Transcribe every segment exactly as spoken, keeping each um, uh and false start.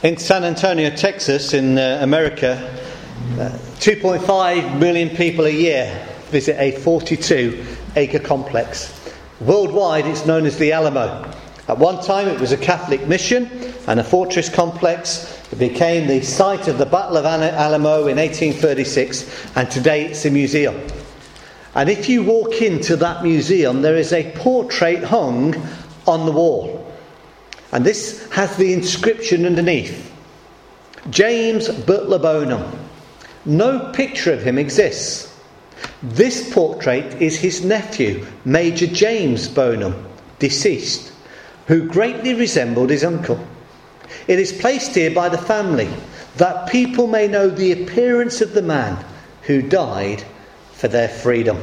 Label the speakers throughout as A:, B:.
A: In San Antonio, Texas, in uh, America, uh, two point five million people a year visit a forty-two acre complex. Worldwide, it's known as the Alamo. At one time, it was a Catholic mission and a fortress complex. It became the site of the Battle of Alamo in eighteen thirty-six, and today it's a museum. And if you walk into that museum, there is a portrait hung on the wall. And this has the inscription underneath: James Butler Bonham. No picture of him exists. This portrait is his nephew, Major James Bonham, deceased, who greatly resembled his uncle. It is placed here by the family that people may know the appearance of the man who died for their freedom.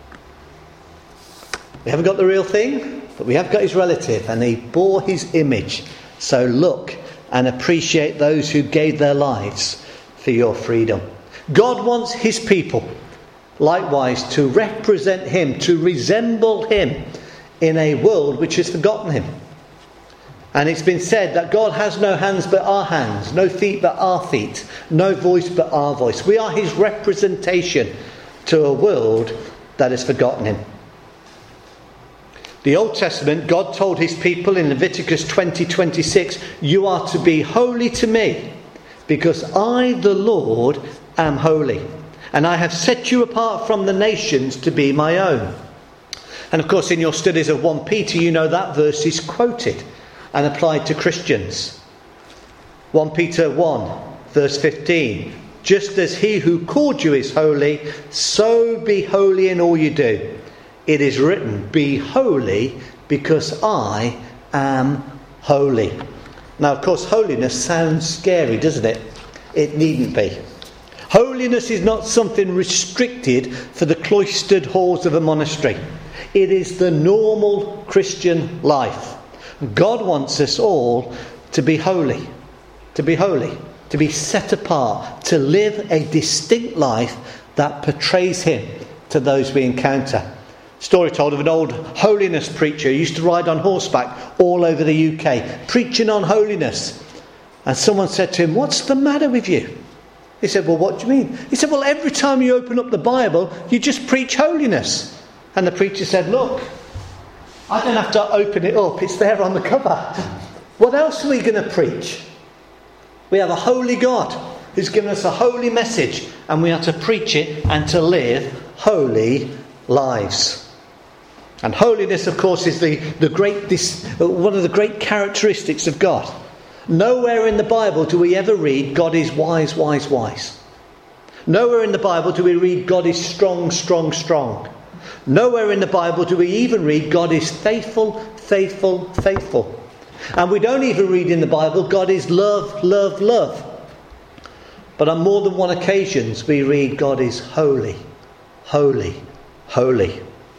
A: We haven't got the real thing, but we have got his relative, and he bore his image. So look and appreciate those who gave their lives for your freedom. God wants his people, likewise, to represent him, to resemble him in a world which has forgotten him. And it's been said that God has no hands but our hands, no feet but our feet, no voice but our voice. We are his representation to a world that has forgotten him. The Old Testament, God told his people in Leviticus twenty twenty-six, "You are to be holy to me, because I, the Lord, am holy, and I have set you apart from the nations to be my own." And of course, in your studies of First Peter, you know that verse is quoted and applied to Christians. First Peter one, verse fifteen. "Just as he who called you is holy, so be holy in all you do. It is written, be holy, because I am holy." Now, of course, holiness sounds scary, doesn't it? It needn't be. Holiness is not something restricted for the cloistered halls of a monastery. It is the normal Christian life. God wants us all to be holy, to be holy, to be set apart, to live a distinct life that portrays him to those we encounter. Story told of an old holiness preacher who used to ride on horseback all over the U K, preaching on holiness. And someone said to him, "What's the matter with you?" He said, "Well, what do you mean?" He said, "Well, every time you open up the Bible, you just preach holiness." And the preacher said, "Look, I don't have to open it up, it's there on the cover. What else are we going to preach? We have a holy God who's given us a holy message, and we are to preach it and to live holy lives." And holiness, of course, is the, the great this, one of the great characteristics of God. Nowhere in the Bible do we ever read God is wise, wise, wise. Nowhere in the Bible do we read God is strong, strong, strong. Nowhere in the Bible do we even read God is faithful, faithful, faithful. And we don't even read in the Bible God is love, love, love. But on more than one occasion we read God is holy, holy, holy.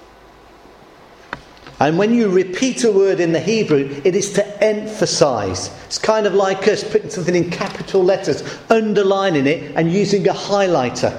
A: And when you repeat a word in the Hebrew, it is to emphasise. It's kind of like us putting something in capital letters, underlining it and using a highlighter.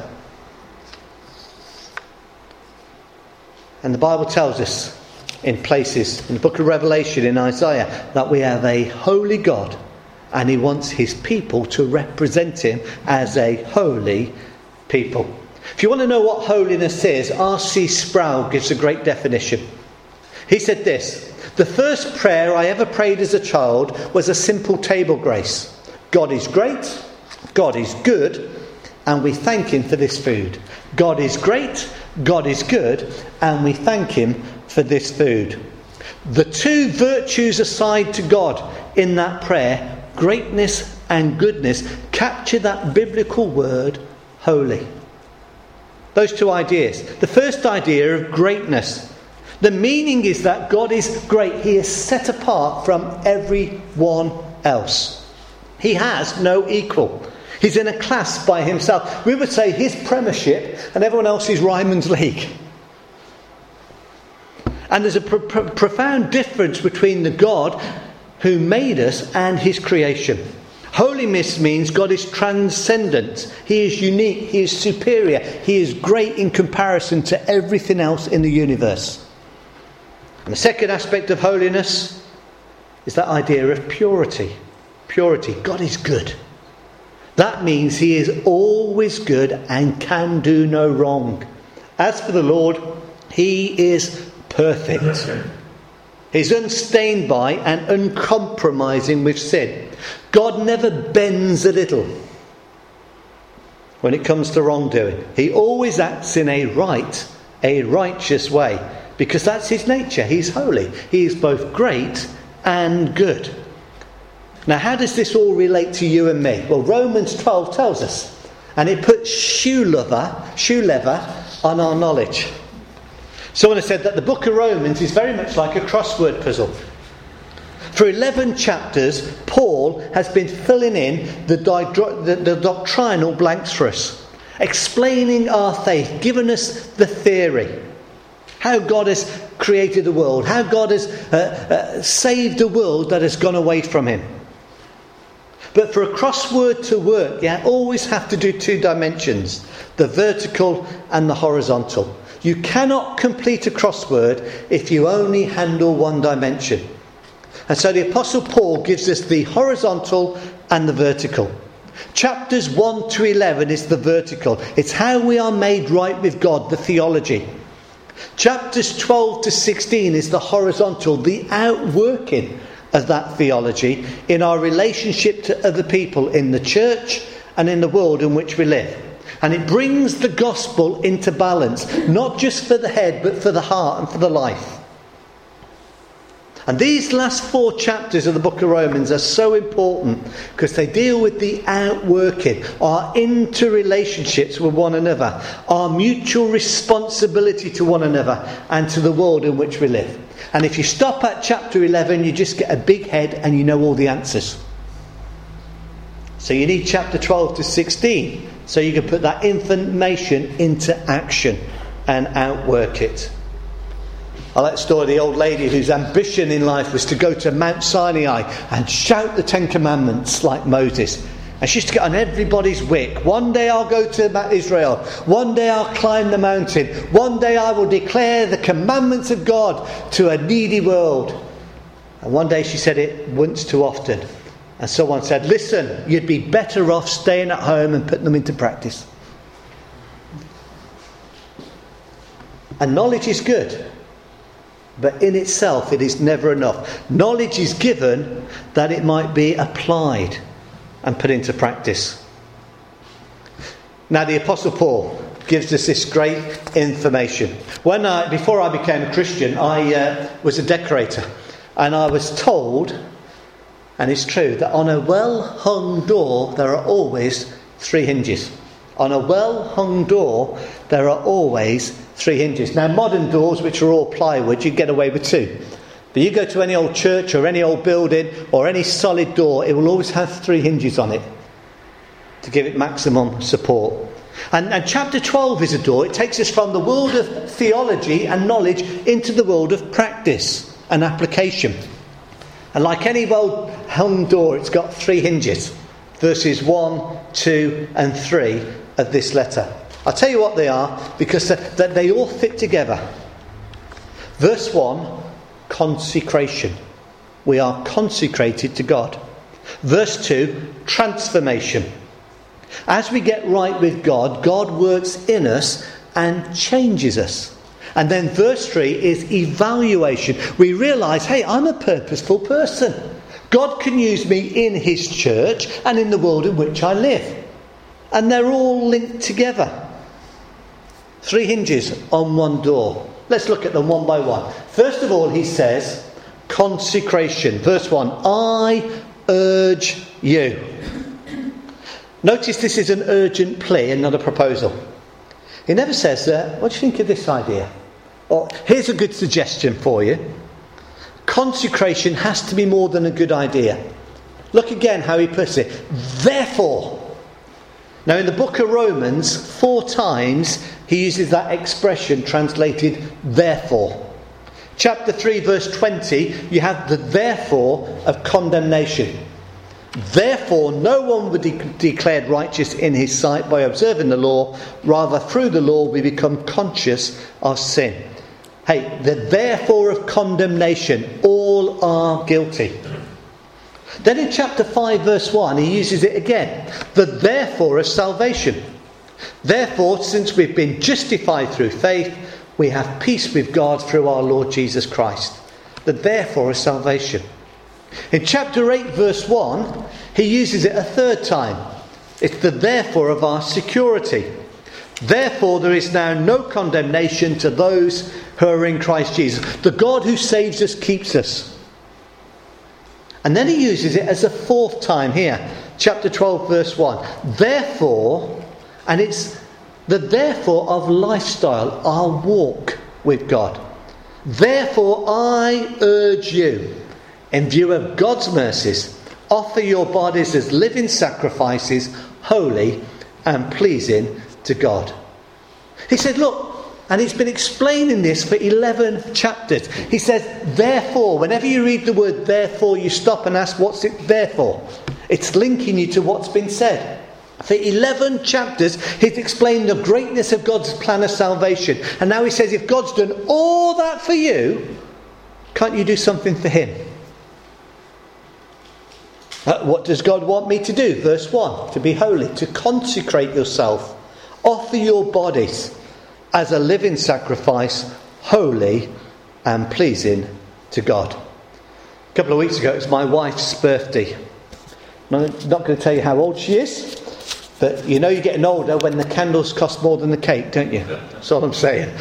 A: And the Bible tells us in places, in the book of Revelation, in Isaiah, that we have a holy God, and he wants his people to represent him as a holy people. If you want to know what holiness is, R C Sproul gives a great definition. He said this: "The first prayer I ever prayed as a child was a simple table grace. God is great, God is good, and we thank him for this food. God is great, God is good, and we thank him for this food." The two virtues assigned to God in that prayer, greatness and goodness, capture that biblical word holy. Those two ideas. The first idea of greatness. The meaning is that God is great. He is set apart from everyone else. He has no equal. He's in a class by himself. We would say his premiership and everyone else is Ryman's League. And there's a pro- pro- profound difference between the God who made us and his creation. Holiness means God is transcendent. He is unique. He is superior. He is great in comparison to everything else in the universe. And the second aspect of holiness is that idea of purity. purity. God is good. That means he is always good and can do no wrong. As for the Lord, he is perfect. He's unstained by and uncompromising with sin. God never bends a little when it comes to wrongdoing. He always acts in a right, a righteous way, because that's his nature. He's holy. He is both great and good. Now, how does this all relate to you and me? Well, Romans twelve tells us, and it puts shoe leather, shoe leather on our knowledge. Someone has said that the book of Romans is very much like a crossword puzzle. For eleven chapters, Paul has been filling in the, di- the, the doctrinal blanks for us, explaining our faith, giving us the theory, how God has created the world, how God has uh, uh, saved a world that has gone away from him. But for a crossword to work, you always have to do two dimensions, the vertical and the horizontal. You cannot complete a crossword if you only handle one dimension. And so the Apostle Paul gives us the horizontal and the vertical. Chapters one to eleven is the vertical. It's how we are made right with God, the theology. Chapters twelve to sixteen is the horizontal, the outworking of that theology in our relationship to other people in the church and in the world in which we live. And it brings the gospel into balance, not just for the head, but for the heart and for the life. And these last four chapters of the book of Romans are so important because they deal with the outworking, our interrelationships with one another, our mutual responsibility to one another and to the world in which we live. And if you stop at chapter eleven, you just get a big head and you know all the answers. So you need chapter twelve to sixteen so you can put that information into action and outwork it. I like the story of the old lady whose ambition in life was to go to Mount Sinai and shout the Ten Commandments like Moses. And she used to get on everybody's wick. One day I'll go to Israel. One day I'll climb the mountain. One day I will declare the commandments of God to a needy world. And one day she said it once too often. And someone said, listen, you'd be better off staying at home and putting them into practice. And knowledge is good. But in itself it is never enough. Knowledge is given that it might be applied and put into practice. Now the Apostle Paul gives us this great information. When I, before I became a Christian, I uh, was a decorator. And I was told, and it's true, that on a well-hung door there are always three hinges. On a well-hung door there are always three hinges. Now modern doors, which are all plywood, you get away with two. But you go to any old church or any old building or any solid door, it will always have three hinges on it to give it maximum support. And, and chapter twelve is a door. It takes us from the world of theology and knowledge into the world of practice and application. And like any well hung door, it's got three hinges. Verses one, two and three of this letter. I'll tell you what they are because that they all fit together. Verse one, consecration. We are consecrated to God. Verse two, transformation. As we get right with God, God works in us and changes us. And then verse three is evaluation. We realise, hey, I'm a purposeful person. God can use me in his church and in the world in which I live. And they're all linked together. Three hinges on one door. Let's look at them one by one. First of all, he says, consecration. Verse one, I urge you. Notice this is an urgent plea and not a proposal. He never says, uh, what do you think of this idea? Or, here's a good suggestion for you. Consecration has to be more than a good idea. Look again how he puts it. Therefore. Now in the book of Romans, four times he uses that expression translated therefore. Chapter three verse twenty, you have the therefore of condemnation. Therefore no one will be de- declared righteous in his sight by observing the law. Rather through the law we become conscious of sin. Hey, the therefore of condemnation, all are guilty. Then in chapter five verse one he uses it again. The therefore of salvation. Therefore, since we've been justified through faith, we have peace with God through our Lord Jesus Christ. The therefore of salvation. In chapter eight verse one he uses it a third time. It's the therefore of our security. Therefore there is now no condemnation to those who are in Christ Jesus. The God who saves us keeps us. And then he uses it as a fourth time here. Chapter twelve verse one. Therefore, and it's the therefore of lifestyle, our walk with God. Therefore I urge you, in view of God's mercies, offer your bodies as living sacrifices, holy and pleasing to God. He said, look, and he's been explaining this for eleven chapters. He says, therefore, whenever you read the word therefore, you stop and ask, what's it there for? It's linking you to what's been said. For eleven chapters, he's explained the greatness of God's plan of salvation. And now he says, if God's done all that for you, can't you do something for him? Uh, what does God want me to do? Verse one, to be holy, to consecrate yourself. Offer your bodies as a living sacrifice, holy and pleasing to God. A couple of weeks ago, it was my wife's birthday. I'm not going to tell you how old she is, but you know you're getting older when the candles cost more than the cake, don't you? That's all I'm saying.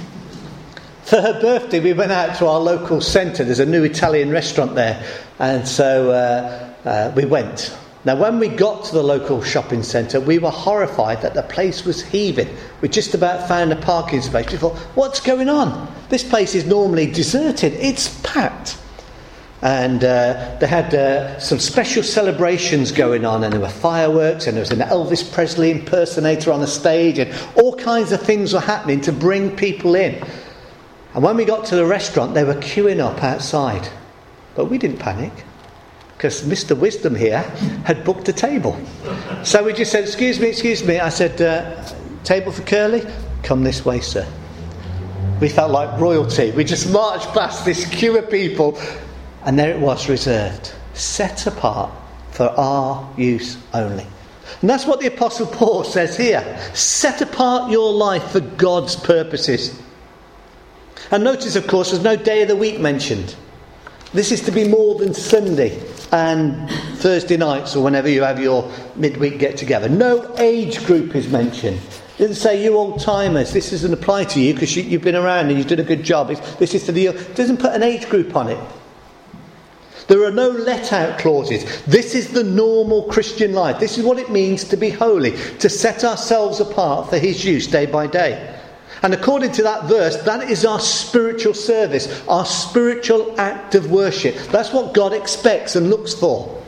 A: For her birthday, we went out to our local centre. There's a new Italian restaurant there. And so uh, uh, we went. Now, when we got to the local shopping centre, we were horrified that the place was heaving. We just about found a parking space. We thought, what's going on? This place is normally deserted. It's packed. And uh, they had uh, some special celebrations going on, and there were fireworks, and there was an Elvis Presley impersonator on the stage, and all kinds of things were happening to bring people in. And when we got to the restaurant, they were queuing up outside. But we didn't panic, because Mister Wisdom here had booked a table. So we just said, excuse me, excuse me. I said, uh, table for Curly? Come this way, sir. We felt like royalty. We just marched past this queue of people, and there it was, reserved, set apart for our use only. And that's what the Apostle Paul says here. Set apart your life for God's purposes. And notice, of course, there's no day of the week mentioned. This is to be more than Sunday and Thursday nights or whenever you have your midweek get-together. No age group is mentioned. It doesn't say, you old-timers, this doesn't apply to you because you, you've been around and you've done a good job. It's, this is to the... It doesn't put an age group on it. There are no let-out clauses. This is the normal Christian life. This is what it means to be holy, to set ourselves apart for his use day by day. And according to that verse, that is our spiritual service, our spiritual act of worship. That's what God expects and looks for.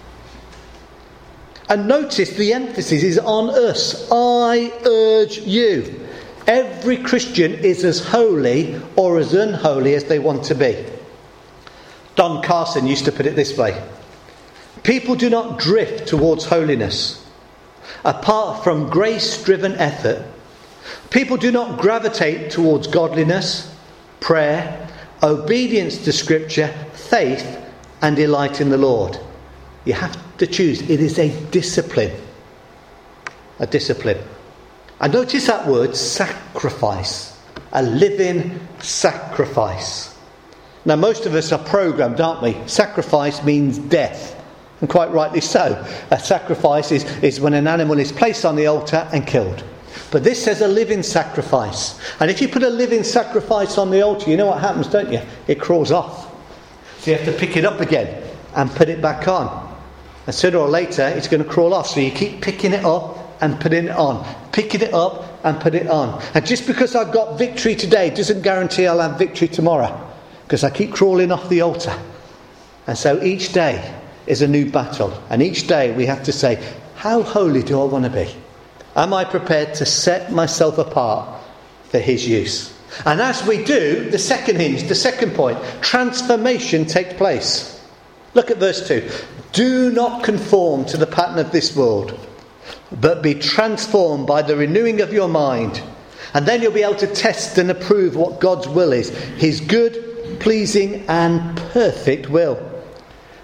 A: And notice the emphasis is on us. I urge you. Every Christian is as holy or as unholy as they want to be. Don Carson used to put it this way. People do not drift towards holiness apart from grace-driven effort. People do not gravitate towards godliness, prayer, obedience to Scripture, faith and delight in the Lord. You have to choose. It is a discipline. A discipline. And notice that word, sacrifice. A living sacrifice. Now, most of us are programmed, aren't we? Sacrifice means death. And quite rightly so. A sacrifice is, is when an animal is placed on the altar and killed. But this says a living sacrifice. And if you put a living sacrifice on the altar, you know what happens, don't you? It crawls off. So you have to pick it up again and put it back on. And sooner or later, it's going to crawl off. So you keep picking it up and putting it on. Picking it up and put it on. And just because I've got victory today doesn't guarantee I'll have victory tomorrow. Because I keep crawling off the altar. And so each day is a new battle. And each day we have to say, how holy do I want to be? Am I prepared to set myself apart for his use? And as we do, the second hinge, the second point, transformation takes place. Look at verse two. Do not conform to the pattern of this world, but be transformed by the renewing of your mind. And then you'll be able to test and approve what God's will is. His good, pleasing and perfect will.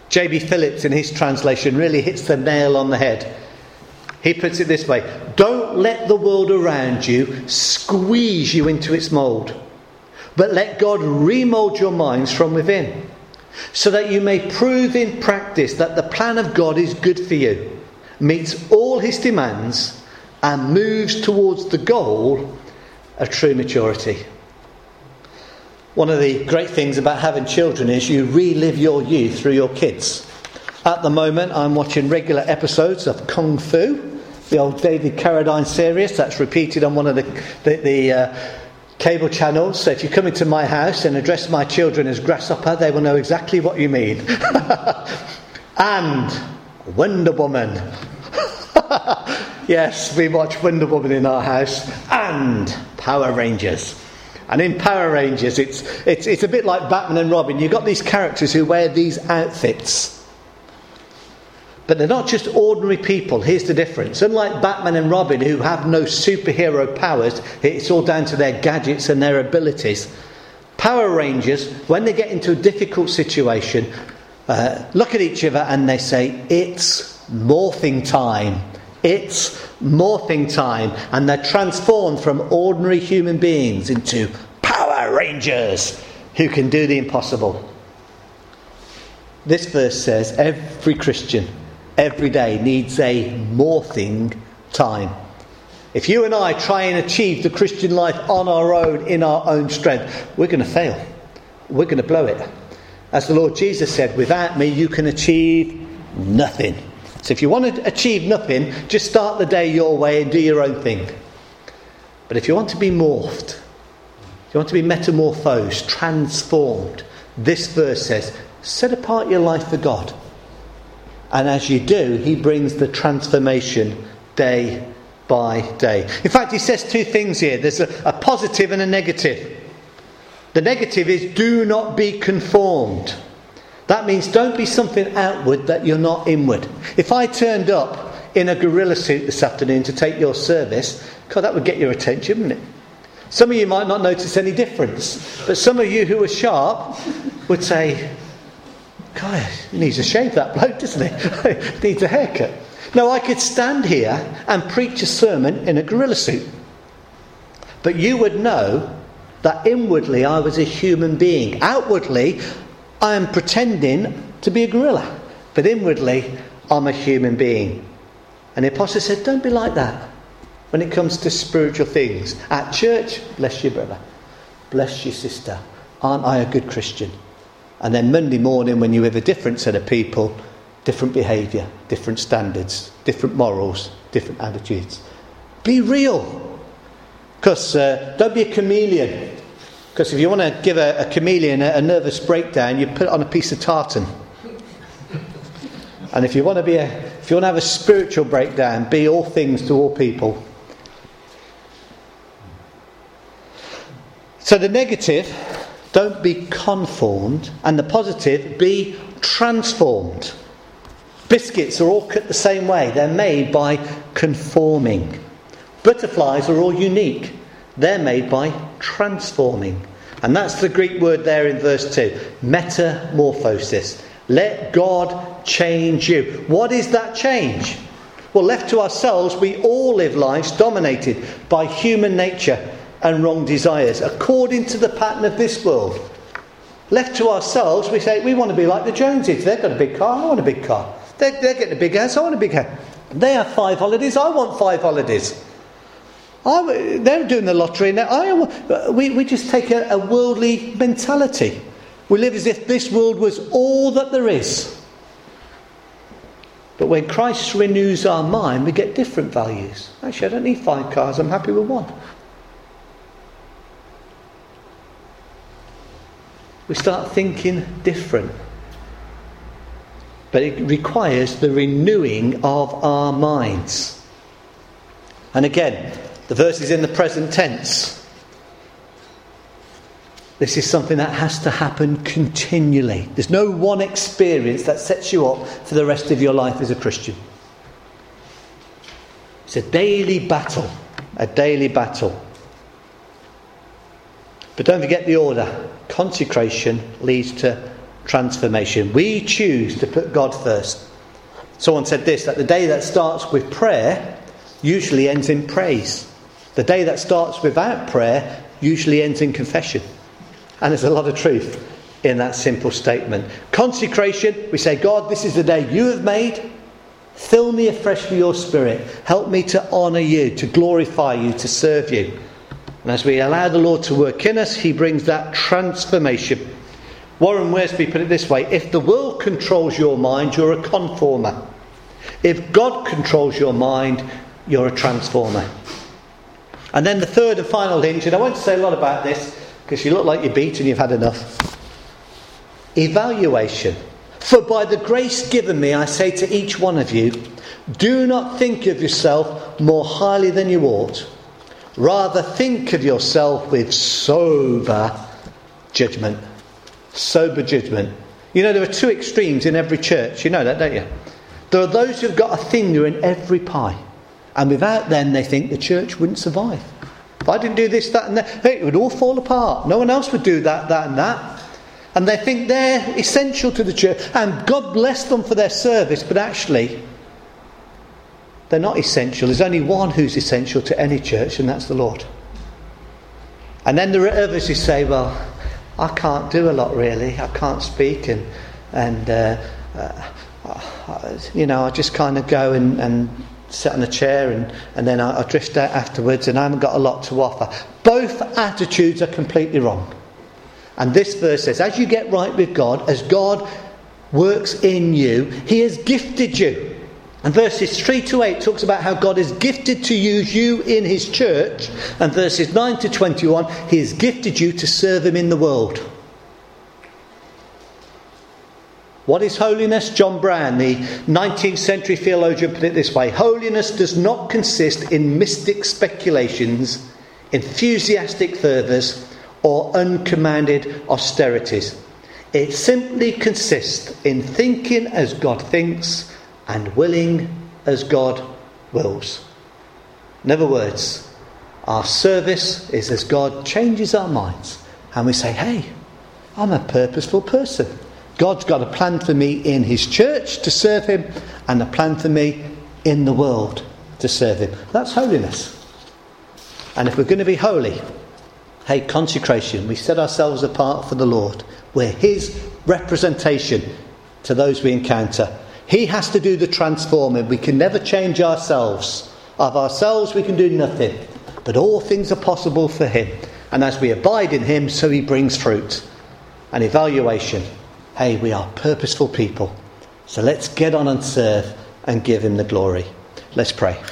A: J B Phillips in his translation really hits the nail on the head. He puts it this way: don't let the world around you squeeze you into its mould, but let God remould your minds from within, so that you may prove in practice that the plan of God is good for you, meets all his demands, and moves towards the goal of true maturity. One of the great things about having children is you relive your youth through your kids. At the moment, I'm watching regular episodes of Kung Fu, the old David Carradine series that's repeated on one of the, the, the uh, cable channels. So if you come into my house and address my children as Grasshopper, they will know exactly what you mean. And Wonder Woman. Yes, we watch Wonder Woman in our house. And Power Rangers. And in Power Rangers, it's, it's, it's a bit like Batman and Robin. You've got these characters who wear these outfits. But they're not just ordinary people. Here's the difference. Unlike Batman and Robin, who have no superhero powers, it's all down to their gadgets and their abilities. Power Rangers, when they get into a difficult situation, uh, look at each other and they say, it's morphing time. It's morphing time. And they're transformed from ordinary human beings into Power Rangers who can do the impossible. This verse says every Christian every day needs a morphing time. If you and I try and achieve the Christian life on our own, in our own strength, we're going to fail. We're going to blow it. As the Lord Jesus said, without me you can achieve nothing. So if you want to achieve nothing, just start the day your way and do your own thing. But if you want to be morphed, if you want to be metamorphosed, transformed, this verse says, set apart your life for God. And as you do, he brings the transformation day by day. In fact, he says two things here. There's a, a positive and a negative. The negative is do not be conformed. That means don't be something outward that you're not inward. If I turned up in a gorilla suit this afternoon to take your service, God, that would get your attention, wouldn't it? Some of you might not notice any difference, but some of you who are sharp would say, God, he needs a shave, that bloke, doesn't he? Needs a haircut. No, I could stand here and preach a sermon in a gorilla suit, but you would know that inwardly I was a human being. Outwardly, I am pretending to be a gorilla, but inwardly I'm a human being. And the apostle said, don't be like that when it comes to spiritual things. At church, bless you brother, bless you sister, aren't I a good Christian? And then Monday morning when you're with a different set of people, different behaviour, different standards, different morals, different attitudes. Be real. Because uh, don't be a chameleon. Because if you want to give a, a chameleon a, a nervous breakdown, you put it on a piece of tartan. And if you want to be a, if you want to have a spiritual breakdown, be all things to all people. So the negative, don't be conformed, and the positive, be transformed. Biscuits are all cut the same way. They're made by conforming. Butterflies are all unique. They're made by transforming. And that's the Greek word there in verse two. Metamorphosis. Let God change you. What is that change? Well, left to ourselves, we all live lives dominated by human nature and wrong desires, according to the pattern of this world. Left to ourselves, we say, we want to be like the Joneses. They've got a big car, I want a big car. They're, they're getting a big house, I want a big house. They have five holidays, I want five holidays. I, they're doing the lottery now. I, we, we just take a, a worldly mentality. We live as if this world was all that there is. But when Christ renews our mind, we get different values. Actually, I don't need five cars, I'm happy with one. We start thinking different. But it requires the renewing of our minds. And again, the verse is in the present tense. This is something that has to happen continually. There's no one experience that sets you up for the rest of your life as a Christian. It's a daily battle. A daily battle. But don't forget the order. Consecration leads to transformation. We choose to put God first. Someone said this, that the day that starts with prayer usually ends in praise. The day that starts without prayer usually ends in confession. And there's a lot of truth in that simple statement. Consecration, we say, God, this is the day you have made. Fill me afresh with your Spirit. Help me to honour you, to glorify you, to serve you. And as we allow the Lord to work in us, he brings that transformation. Warren Wiersbe put it this way: if the world controls your mind, you're a conformer. If God controls your mind, you're a transformer. And then the third and final hinge, and I won't say a lot about this because you look like you're beat and you've had enough. Evaluation. For by the grace given me, I say to each one of you, do not think of yourself more highly than you ought. Rather think of yourself with sober judgment. Sober judgment. You know, there are two extremes in every church. You know that, don't you? There are those who've got a finger in every pie. And without them, they think the church wouldn't survive. If I didn't do this, that and that, hey, it would all fall apart. No one else would do that, that and that. And they think they're essential to the church. And God bless them for their service. But actually, they're not essential. There's only one who's essential to any church, and that's the Lord. And then there are others who say, well, I can't do a lot really. I can't speak. And, and uh, uh, you know, I just kind of go and... and sit on a chair and, and then I, I drift out afterwards and I haven't got a lot to offer. Both attitudes are completely wrong. And this verse says, as you get right with God, as God works in you, he has gifted you. And verses three to eight talks about how God is gifted to use you in his church. And verses nine to twenty-one, he has gifted you to serve him in the world. What is holiness? John Brown, the nineteenth century theologian, put it this way: holiness does not consist in mystic speculations, enthusiastic fervours, or uncommanded austerities. It simply consists in thinking as God thinks and willing as God wills. In other words, our service is as God changes our minds and we say, hey, I'm a purposeful person. God's got a plan for me in his church to serve him and a plan for me in the world to serve him. That's holiness. And if we're going to be holy, hey, consecration, we set ourselves apart for the Lord. We're his representation to those we encounter. He has to do the transforming. We can never change ourselves. Of ourselves we can do nothing. But all things are possible for him. And as we abide in him, so he brings fruit. An evaluation. Hey, we are purposeful people. So let's get on and serve and give him the glory. Let's pray.